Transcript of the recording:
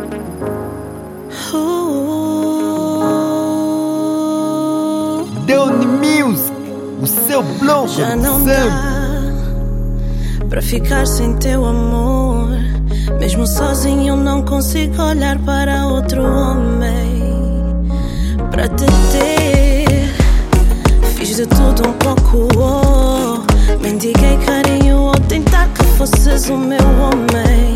Downy Music, o seu bloco. Já não dá pra ficar sem teu amor. Mesmo sozinho não consigo olhar para outro homem pra te ter. Fiz de tudo um pouco, mendiguei carinho ou tentar que fosses o meu homem.